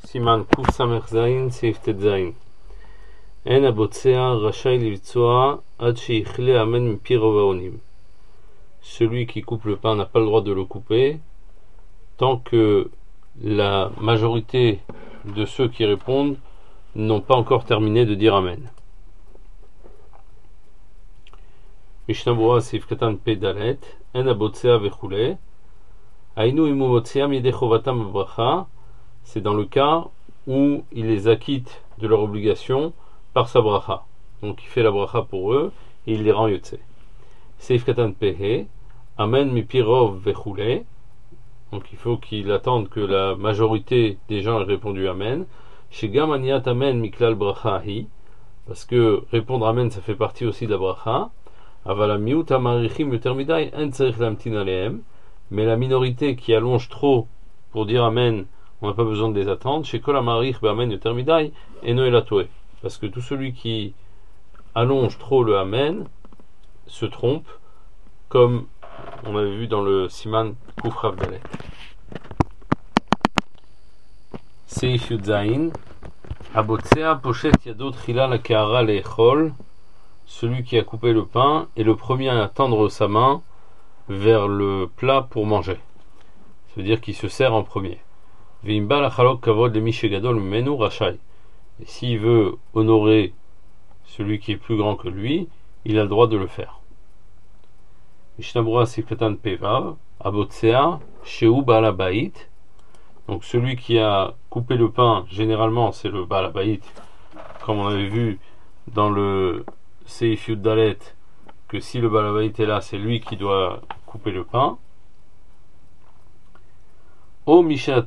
סימן קס"ז סעיף ט"ז אין הבוצע רשאי לבצוע עד שיכלה אמן מפי רוב האונים. Celui qui coupe le pain n'a pas le droit de le couper tant que la majorité de ceux qui répondent n'ont pas encore terminé de dire amen. Mishnah Berurah סעיף קטן פ"ד אין הבוצע וכו' היינו אם הוא מוציאה מידי חובתם בברכה, c'est dans le cas où il les acquitte de leur obligation par sa bracha. Donc il fait la bracha pour eux et il les rend yotze. Seif katan pehe, amen mipi rov vechule. Donc il faut qu'il attende que la majorité des gens aient répondu amen. Shegam aniat amen miklal bracha hi, parce que répondre amen ça fait partie aussi de la bracha. Aval miut amarichim yoter midai en tzarich lamtin alehem. Mais la minorité qui allonge trop pour dire amen, on n'a pas besoin de les attendre. Chez Kol Amarich Be'amen Yoter Midai et Noé Latoé. Parce que tout celui qui allonge trop le amen se trompe, comme on avait vu dans le Siman Kufrav Dalet. Seif Yudzaïn Abotsea Pochet Yadot Chila la Kehara Leechol. Celui qui a coupé le pain est le premier à tendre sa main vers le plat pour manger. Ça veut dire qu'il se sert en premier. Et s'il veut honorer celui qui est plus grand que lui, il a le droit de le faire. Mishnah Berurah Sifkatan Pevav Abotsea Sheu Baal Habayit. Donc celui qui a coupé le pain, généralement c'est le Baal Habayit, comme on avait vu dans le Seif Yud Dalet, que si le Baal Habayit est là, c'est lui qui doit couper le pain. Ou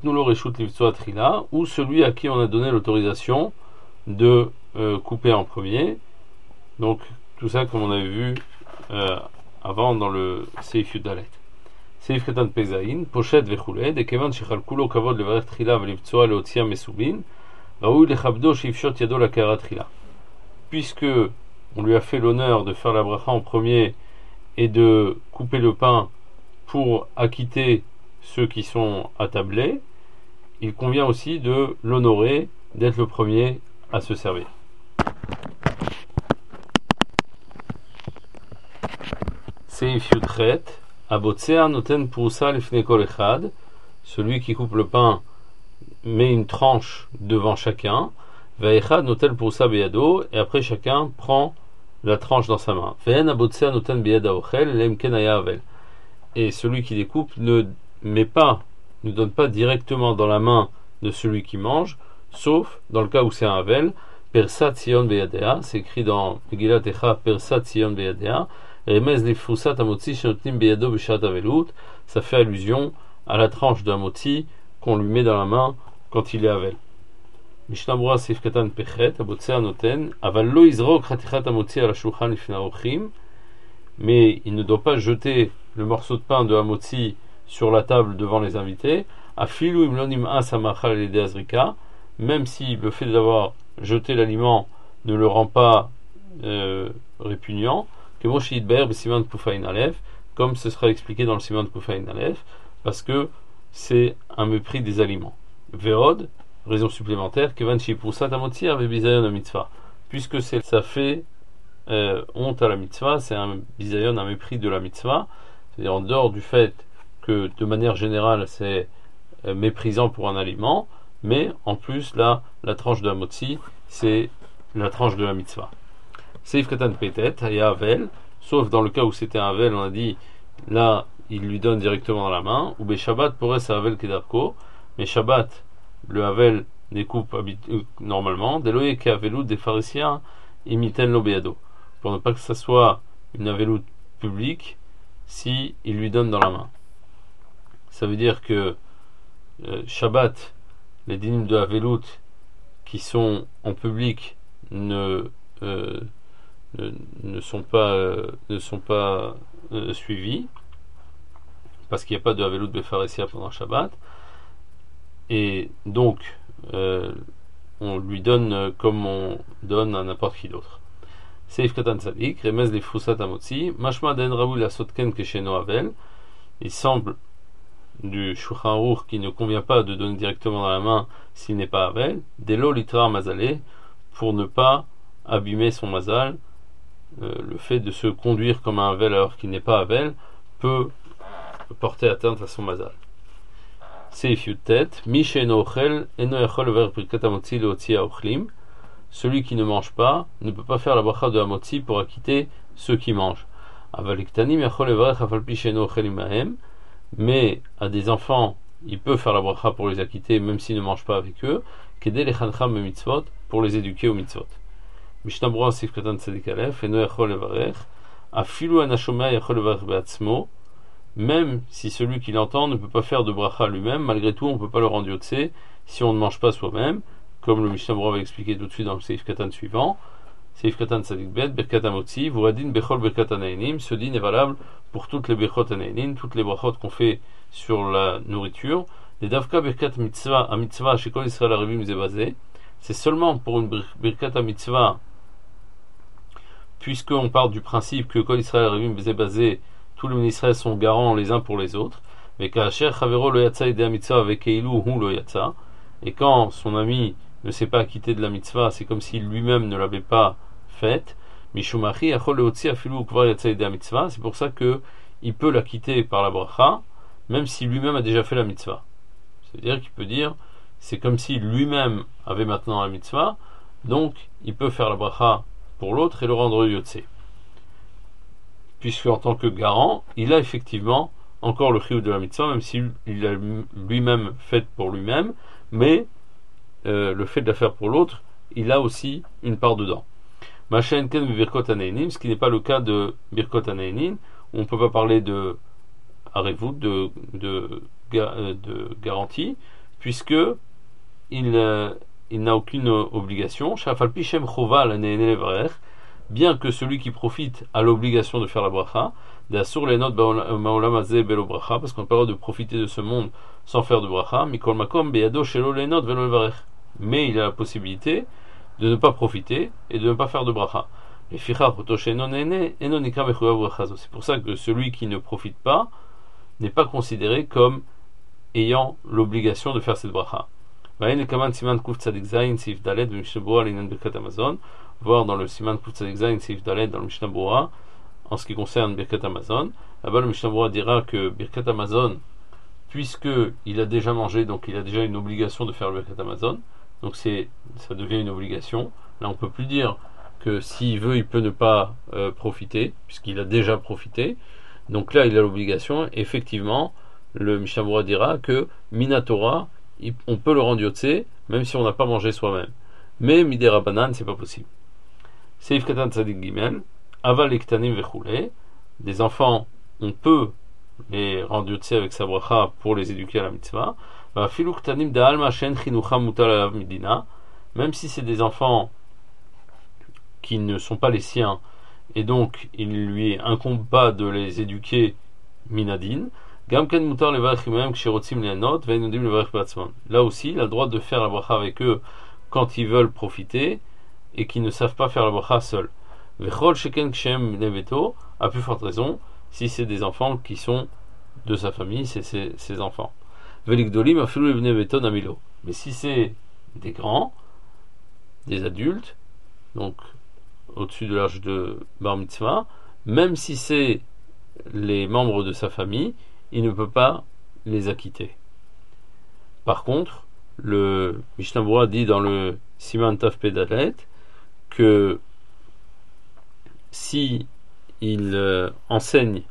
celui à qui on a donné l'autorisation de couper en premier. Donc tout ça comme on avait vu avant dans le Seif Yud Dalet. Seif Katan Pezaïn, Pochet Vechule, Dekevan Shechal Kulo Kavod Levarech Trila Velivtsoa Leotia Mesubin, Raoui Lechabdo Shifshot Yado la Kara Trila. Puisque on lui a fait l'honneur de faire la bracha en premier et de couper le pain pour acquitter ceux qui sont attablés, il convient aussi de l'honorer, d'être le premier à se servir. Seif Yudchet Abotsea noten prusa lifnei kol echad. Celui qui coupe le pain met une tranche devant chacun. Ve'echad noten prusa beyado, et après chacun prend la tranche dans sa main. Ve'en abotsea noten beyad haochel lem ken haya avel. Et celui qui découpe ne donne pas directement dans la main de celui qui mange, sauf dans le cas où c'est un avel. Persat Sion beyadea, c'est écrit dans Megillat Echa, Persat Sion beyadea, remez lifrusat hamotzi shenotnim beyado b'shat avelut. Ça fait allusion à la tranche d'un motzi qu'on lui met dans la main quand il est avel. Mishnah Berurah Seif Katan Pechet Abotsea noten aval lo izrok chatichat hamotzi ala shulchan lifnei haorchim. Mais il ne doit pas jeter le morceau de pain de hamotzi sur la table devant les invités, afilu imlonim asamachal et azrika, même si le fait d'avoir jeté l'aliment ne le rend pas répugnant, que moshid ber b'siman kufayin alef, comme ce sera expliqué dans le siman kufayin alef, parce que c'est un mépris des aliments. Verod, raison supplémentaire, kevan shipusat hamotzi ave bizayon mitzvah, puisque ça fait honte à la mitzvah, c'est un bizayon, un mépris de la mitzvah, c'est-à-dire en dehors du fait que de manière générale c'est méprisant pour un aliment, mais en plus là la tranche de la motzi c'est la tranche de la mitzvah. Seif Katan Petet Haya Avel, sauf dans le cas où c'était un avel, on a dit là il lui donne directement dans la main, ou be Shabbat pourrait Avel Kedarko, mais Shabbat le avel découpe normalement, Deloye ke avelut des pharisiens imiten lo beyado, pour ne pas que ça soit une avelut publique si il lui donne dans la main. Ça veut dire que Shabbat, les dynimes de Avelut qui sont en public ne sont pas suivis, parce qu'il n'y a pas de Avelut Befaresia pendant Shabbat, et donc on lui donne comme on donne à n'importe qui d'autre. Seif Katan Tzadik, Remez les Frusat Hamotzi, Mashma Den Raoul la Sotken Kesheno Avel. Il semble du Shulchan Aruch qui ne convient pas de donner directement dans la main s'il n'est pas Havel, Delo Litra Mazalé, pour ne pas abîmer son mazal. Le fait de se conduire comme un Havel alors qu'il n'est pas Havel peut porter atteinte à son mazal. Seif Yutet, Mish eno ochel, eno yachol lever birkat hamotzi leotzi haochlim. Celui qui ne mange pas ne peut pas faire la bracha de hamotzi pour acquitter ceux qui mangent. Aval iktanim yachol leverech afal pi she'eno ochel imahem. Mais à des enfants, il peut faire la bracha pour les acquitter même s'il ne mange pas avec eux. Kedei lechancham b'mitzvot, pour les éduquer aux mitzvot. Mishnah Berurah Seif Katan Tzadik Aleph, eno yachol leverech, afilu anashomea yachol leverech be'atzmo. Même si celui qui l'entend ne peut pas faire de bracha lui-même, malgré tout on ne peut pas le rendre yotse si on ne mange pas soi-même, comme le Mishnah Berurah va expliquer tout de suite dans le Seif Katan suivant. Seif Katan Tzadik Bet, Birkat Hamotzi, Vuradin Bechol Birkat Hanainim. Ce din est valable pour toutes les Birkot Hanainim, toutes les brachot qu'on fait sur la nourriture. Les Davka Birkat Mitzvah, à Mitzvah, chez Kol Israël Arivim Zebazé, c'est seulement pour une Birkat Mitzvah, puisqu'on part du principe que Kol Israël Arivim Zebazé, tous les ministres sont garants les uns pour les autres. Mais Kacher Chavero lo yatsa ide mitzvah avec Eilu hu lo yatsa. Et quand son ami ne s'est pas acquitté de la mitzvah, c'est comme s'il lui-même ne l'avait pas faite. Mishumachi achol leotzi afilu ukvar yatsa ide mitzvah. C'est pour ça que il peut l'acquitter par la bracha, même si lui-même a déjà fait la mitzvah. C'est-à-dire qu'il peut dire, c'est comme si lui-même avait maintenant la mitzvah, donc il peut faire la bracha pour l'autre et le rendre yotse. Puisque en tant que garant, il a effectivement encore le chiyuv de la mitzvah, même s'il l'a lui-même fait pour lui-même, mais le fait de la faire pour l'autre, il a aussi une part dedans. Machin ken birkot haneinim, ce qui n'est pas le cas de birkot haneinim, où on ne peut pas parler de arevut, de garantie, puisque il n'a aucune obligation. Shafal pichem chova la levarech, bien que celui qui profite a l'obligation de faire la bracha, parce qu'on n'a pas le droit de profiter de ce monde sans faire de bracha, mais il a la possibilité de ne pas profiter et de ne pas faire de bracha. C'est pour ça que celui qui ne profite pas n'est pas considéré comme ayant l'obligation de faire cette bracha. Voir dans le Siman Kuf Tzadik Zayin Seif Dalet dans le Mishnah Berurah en ce qui concerne Birkat Hamazon. Là-bas le Mishnah Berurah dira que Birkat Hamazon, puisque il a déjà mangé, donc il a déjà une obligation de faire le Birkat Hamazon, donc ça devient une obligation. Là on peut plus dire que s'il veut il peut ne pas profiter, puisqu'il a déjà profité, donc là il a l'obligation. Effectivement le Mishnah Berurah dira que Minatora on peut le rendre yotse même si on n'a pas mangé soi-même, mais Midera Banan c'est pas possible. Seif Katan Tzadik Gimel, Aval Ektanim Vechule, des enfants, on peut les rendre yotse avec sa bracha pour les éduquer à la mitzvah. Vafilu Ktanim Da'alma Shen Chinucham Mutal Alav Midina, même si c'est des enfants qui ne sont pas les siens, et donc il ne lui incombe pas de les éduquer minadin. Gamken Mutar Levarech Imahem Ksherotzim Leanot, Veinodim Levarech Batzman. Là aussi, il a le droit de faire la bracha avec eux quand ils veulent profiter et qui ne savent pas faire la bracha seuls. Vechol sheken kshem neveto, à plus forte raison si c'est des enfants qui sont de sa famille, c'est ses enfants. Velikdolim afilu neveto namilo. Mais si c'est des grands, des adultes, donc au-dessus de l'âge de bar mitzvah, même si c'est les membres de sa famille, il ne peut pas les acquitter. Par contre, le Mishnah Berurah dit dans le Siman Taf Pedalet que si il enseigne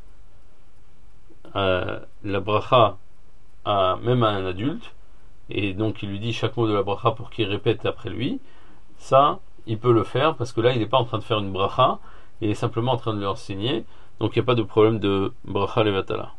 la bracha même à un adulte, et donc il lui dit chaque mot de la bracha pour qu'il répète après lui, ça il peut le faire parce que là il n'est pas en train de faire une bracha, il est simplement en train de lui enseigner, donc il n'y a pas de problème de bracha levatala.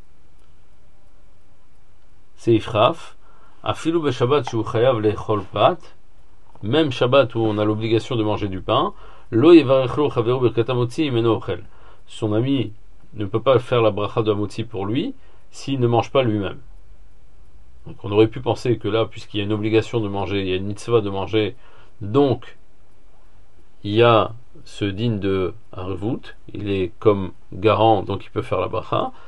C'est Ifraf. Afilu be Shabbat shu chayav lechol pat, même Shabbat où on a l'obligation de manger du pain, lo yevarechlo chaveru birkat hamotzi imeno ochel. Son ami ne peut pas faire la bracha de hamotzi pour lui s'il ne mange pas lui-même. Donc on aurait pu penser que là, puisqu'il y a une obligation de manger, il y a une mitzvah de manger, donc il y a ce din de Arvut, il est comme garant, donc il peut faire la bracha.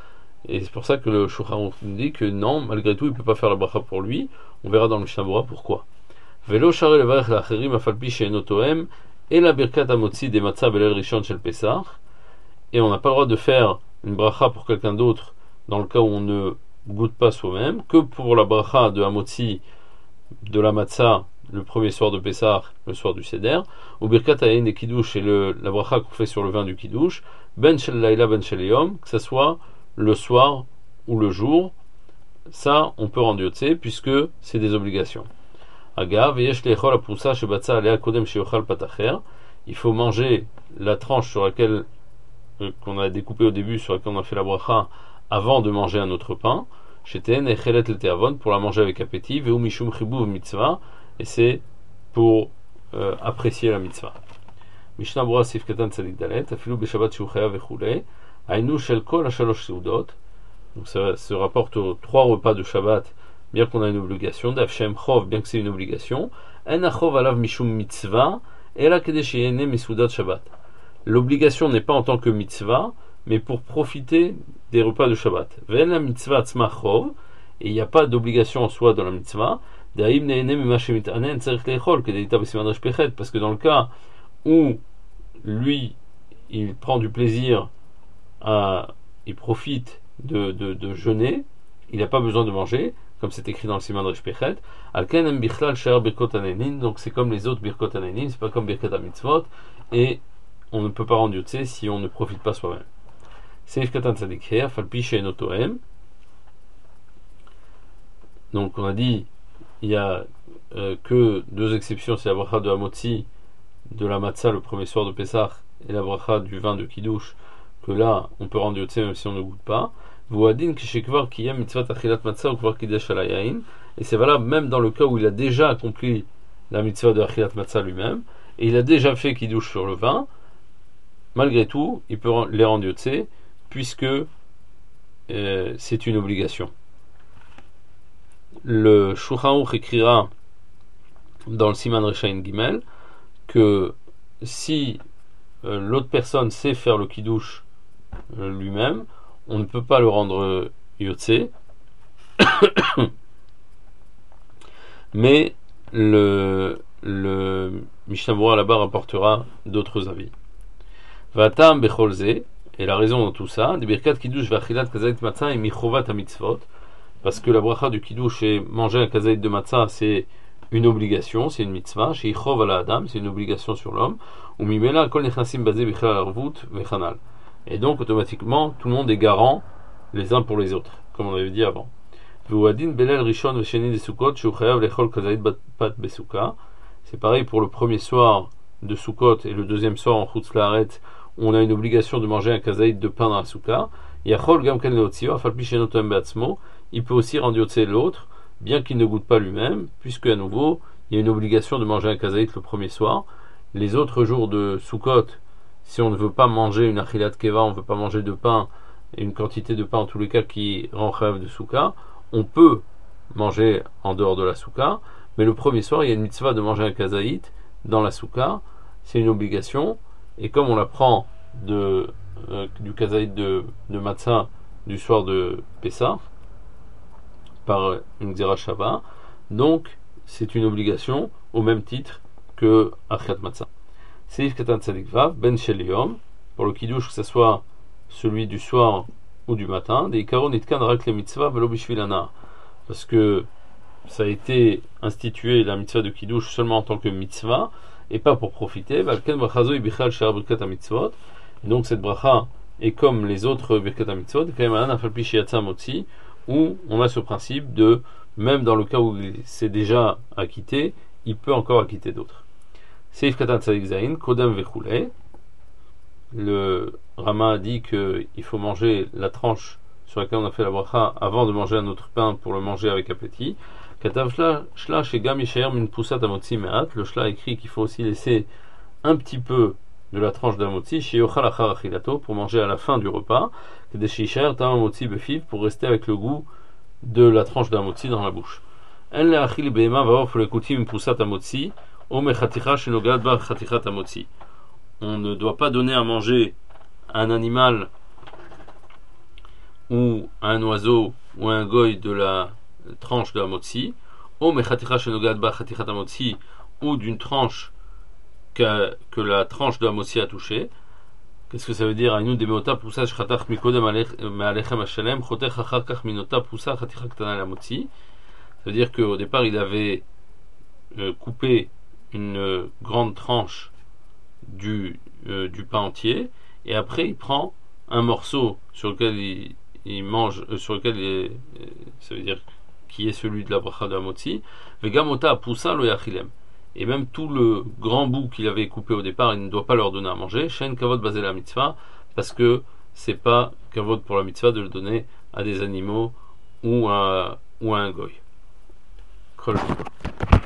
Et c'est pour ça que le Shulchan Aruch nous dit que non, malgré tout, il ne peut pas faire la bracha pour lui. On verra dans le Mishnah Berurah pourquoi. Velo share levarech la'acherim afalpi she'eno tohem et la birkat hamotzi des matzah belel rishon shel Pesach. Et on n'a pas le droit de faire une bracha pour quelqu'un d'autre dans le cas où on ne goûte pas soi-même, que pour la bracha de hamotzi de la matzah le premier soir de Pesach, le soir du Seder, ou birkat hayin et kiddush et la bracha qu'on fait sur le vin du kiddush, ben shel laila ben shel yom, que ce soit le soir ou le jour, ça on peut rendre yotzé puisque c'est des obligations. Agav, yesh lechol apousa shebatza alea kodem sheyochal patacher, il faut manger la tranche sur laquelle qu'on a découpé au début, sur laquelle on a fait la bracha, avant de manger un autre pain, sheten echelet leteavon, pour la manger avec appétit, veu mishum chibuv mitzvah, et c'est pour apprécier la mitzvah. Mishnah Berurah sif katan tzadik dalet, afilu beshabbat shu chayav vechulei, ainu shel kol hashalosh seudot. Donc ça se rapporte aux 3 repas de Shabbat, bien qu'on a une obligation, d'Afshem Chov, bien que c'est une obligation, En achov alav mishum mitzvah, ela kede sheyene mesoudat Shabbat. L'obligation n'est pas en tant que mitzvah, mais pour profiter des repas de Shabbat. Ve'en la mitzvah atzma chov, et il n'y a pas d'obligation en soi dans la mitzvah, d'haïm ne'ene mima shemitanen tzarich le'echol, kedeita b'siman resh pechet, parce que dans le cas où lui, il prend du plaisir il profite de jeûner, il n'a pas besoin de manger, comme c'est écrit dans le Siman Resh Pechet. Alken em bichlal she'er birkot hanenin, donc c'est comme les autres birkot hanenin, c'est pas comme birkat hamitzvot, et on ne peut pas rendre yotzé si on ne profite pas soi-même. Seif katan tzadik her, falpi she'eno tohem. Donc on a dit, il y a que 2 exceptions, c'est la bracha de hamotzi, de la matzah le premier soir de Pesach, et la bracha du vin de Kiddush, que là, on peut rendre yotzé même si on ne goûte pas. Et c'est valable même dans le cas où il a déjà accompli la mitzvah de achilat matzah lui-même, et il a déjà fait Kiddush sur le vin, malgré tout, il peut les rendre yotzé, puisque c'est une obligation. Le Shulchan Aruch écrira dans le Siman Reshain Gimel que si l'autre personne sait faire le Kiddush lui-même, on ne peut pas le rendre yotzé, mais le Mishnah Berurah là-bas rapportera d'autres avis. Vatam becholze, et la raison dans tout ça, de birkat kiddush vachilat kazait matzah et michovat hamitzvot, parce que la bracha du kiddush et manger un kazait de matzah, c'est une obligation, c'est une mitzvah, chez Ichov ala Adam, c'est une obligation sur l'homme, ou mimela kol nechasim basé bichlal arvut vechanal. Et donc automatiquement tout le monde est garant les uns pour les autres, comme on avait dit avant. C'est pareil pour le premier soir de Sukkot et le deuxième soir en Chutz La'aretz, on a une obligation de manger un kazaïd de pain dans la soukha. Il peut aussi rendre yotzé l'autre, bien qu'il ne goûte pas lui-même, puisque à nouveau il y a une obligation de manger un kazaïd le premier soir. Les autres jours de Sukkot, si on ne veut pas manger une achilat keva, on ne veut pas manger de pain, et une quantité de pain en tous les cas qui rend chayav de soukha, on peut manger en dehors de la soukha, mais le premier soir il y a une mitzvah de manger un kazaït dans la soukha, c'est une obligation, et comme on la prend du kazaït de matzah du soir de Pessah par une Gzera Shabbat, donc c'est une obligation au même titre que Achiat Matzah. Seif Katan Tzadik Vav, Ben Shel Yom, pour le Kiddush, que ce soit celui du soir ou du matin, des Ikaron Itkan Rak le Mitzvah Velo Bishvilana, parce que ça a été institué, la mitzvah de Kiddush, seulement en tant que mitzvah, et pas pour profiter. Valken Brachazo y Bichal Shar Birkat HaMitzvot, et donc cette bracha est comme les autres Birkat HaMitzvot, Kaimanan Afalpi Shiatza Motzi, où on a ce principe de, même dans le cas où il s'est déjà acquitté, il peut encore acquitter d'autres. Seif Katan Tzadik Zain, Kodem Vechule. Le Rama a dit qu'il faut manger la tranche sur laquelle on a fait la bracha avant de manger un autre pain pour le manger avec appétit. Katav Shla Shegam Yishayer Min Pusat Amotzi Me'at. Le Shla écrit qu'il faut aussi laisser un petit peu de la tranche d'amotzi chez Yochal Achar Achilato pour manger à la fin du repas. Kedesh Yishayer Tam Amotzi Befiv pour rester avec le goût de la tranche d'amotzi dans la bouche. En le Achil Be'ema Vaor Fulekutim Pusat Amotzi. On ne doit pas donner à manger à un animal ou à un oiseau ou à un goy de la tranche de la motzi, ou mechaticha shenogad ba chatichat motzi, ou d'une tranche que la tranche de la motzi a touché. Qu'est-ce que ça veut dire? Aïnou demeota poussa shchatach mikodem me'alechem hashalem chotech achar kach minota poussa chaticha ktana la motzi. Ça veut dire qu'au départ il avait coupé une grande tranche du pain entier, et après il prend un morceau sur lequel il mange, sur lequel ça veut dire qui est celui de la bracha de la motzi, vegamota poussa lo yachilem. Et même tout le grand bout qu'il avait coupé au départ, il ne doit pas leur donner à manger. Shen kavod basé la mitzvah, parce que c'est pas kavod pour la mitzvah de le donner à des animaux ou à un goy. Kol